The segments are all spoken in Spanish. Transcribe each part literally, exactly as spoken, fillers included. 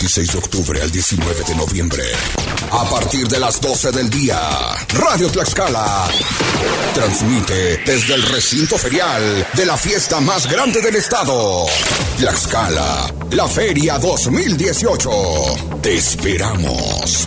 dieciséis de octubre al diecinueve de noviembre. A partir de las doce del día, Radio Tlaxcala transmite desde el recinto ferial de la fiesta más grande del estado. Tlaxcala, la Feria dos mil dieciocho. Te esperamos.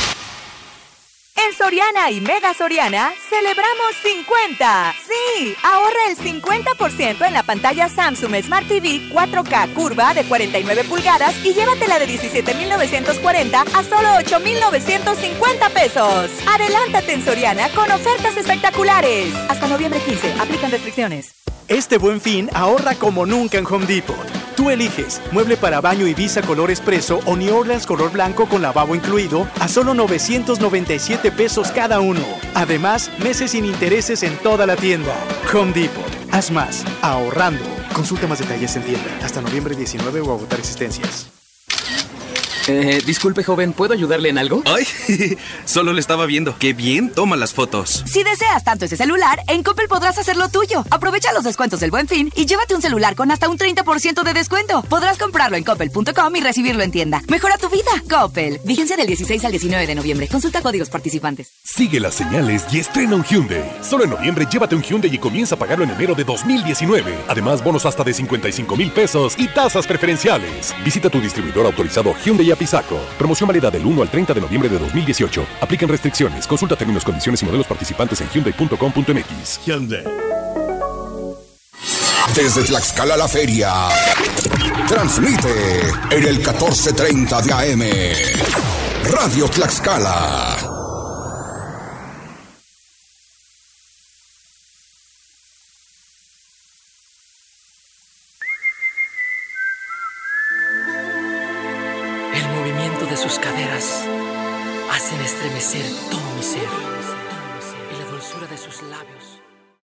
En Soriana y Mega Soriana, celebramos cincuenta. Sí, ahorra el cincuenta por ciento en la pantalla Samsung Smart T V cuatro K curva de cuarenta y nueve pulgadas y llévatela de diecisiete mil novecientos cuarenta a solo ocho mil novecientos cincuenta pesos. Adelántate en Soriana con ofertas espectaculares. Hasta noviembre quince, aplican restricciones. Este Buen Fin ahorra como nunca en Home Depot. Tú eliges mueble para baño Ibiza color espresso o New Orleans color blanco con lavabo incluido a solo novecientos noventa y siete pesos cada uno. Además, meses sin intereses en toda la tienda. Home Depot. Haz más, ahorrando. Consulta más detalles en tienda. Hasta noviembre diecinueve o agotar existencias. Eh, disculpe, joven, ¿puedo ayudarle en algo? Ay, solo le estaba viendo. ¡Qué bien toma las fotos! Si deseas tanto ese celular, en Coppel podrás hacerlo tuyo. Aprovecha los descuentos del Buen Fin y llévate un celular con hasta un treinta por ciento de descuento. Podrás comprarlo en coppel punto com y recibirlo en tienda. Mejora tu vida. Coppel. Vigencia del dieciséis al diecinueve de noviembre. Consulta códigos participantes. Sigue las señales y estrena un Hyundai. Solo en noviembre llévate un Hyundai y comienza a pagarlo en enero de dos mil diecinueve. Además, bonos hasta de cincuenta y cinco mil pesos y tasas preferenciales. Visita tu distribuidor autorizado Hyundai Apizaco. Promoción válida del uno al treinta de noviembre de dos mil dieciocho. Aplican restricciones. Consulta términos, condiciones y modelos participantes en hyundai punto com punto m x. Hyundai. Desde Tlaxcala la Feria, transmite en el catorce treinta de A M. Radio Tlaxcala. El movimiento de sus caderas hacen estremecer todo mi ser y la dulzura de sus labios